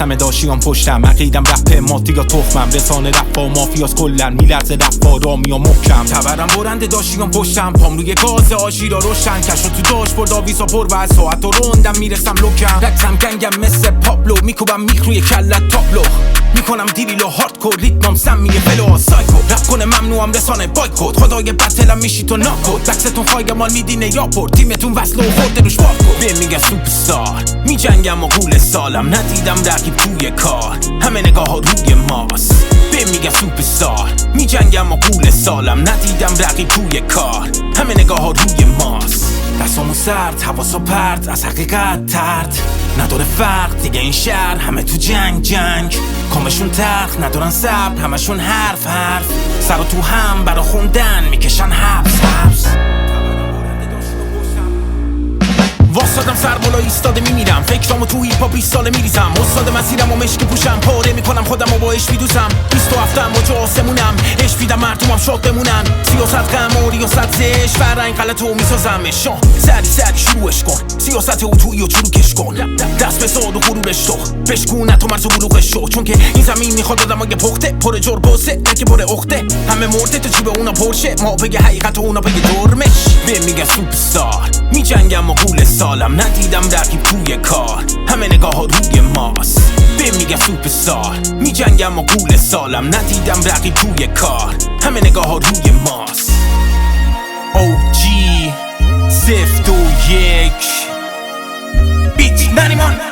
همه داشیان پشتم، عقیدم رپ ماتی یا تخمم، رسانه رپ و مافیاس کلن، میلرزه رپ و رامی و محکم، تبرم برنده داشیان پشتم، پام روی گاز آشی را روشن، کشو تو داشبورد آویزا پر و از ساعت و روندم میرسم لوکم، رقصم گنگم مثل پابلو، میکوبم میخ روی کلت تابلو، میکنم دیریل و هاردکور، ریتمم سمیه فلو سایکو، رپ کنه ممنوعم رسانه بایکوت، خدای بتلم میشی تو ناکوت، بکستون فایگمال میدینه یاپورت، تیمتون وصل و خورده روش بارکوت، به میگه سوپرستار، میجنگم و قول سالم، ندیدم رقیب توی کار، همه نگاه ها روی ماست، به میگه سوپرستار، میجنگم و قول سالم، ندیدم رقیب توی کار، همه نگاه ها روی ماست، دستامو سرد، حواسا پرت، از حقیقت ترد، نداره فرق دیگه این شهر، همه تو جنگ کامشون ترخ، ندارن صبر، همشون حرف سر و تو هم برا خوندن میکشن حبس واسادم سر بالا ایستاده میمیرم، فکرامو تو هیپ هاپ 20 ساله میریزم، استاد مسیرم و مشکی پوشم، پاره میکنم خودم و با عشق میدوزم، 27م و جو آسمونم، عشق میدم مردمم شاد بمونن، سیاست غم و ریاست زش، فرهنگ غلط و میسازمش، سری شروعش کن، سیاست اتویی و چروکش کن، دست به زاد و غرورش تو بشکون تو مرز و بلوغش شو، چون که این زمین میخواد آدمای پخته، پر جربوسه که پر اخته، همه مرده تو جیب اونا پرشه، ما بگه حقیقت و اونا بگه جرمش، به میگه سوپرستار، میجنگم و قول سالم، ندیدم رقیب توی کار، همه نگاه ها روی ماست، به میگه سوپرستار، میجنگم و قول سالم، ندیدم رقیب توی کار، همه نگاه ها روی ماست. OG 021 بیت نریمان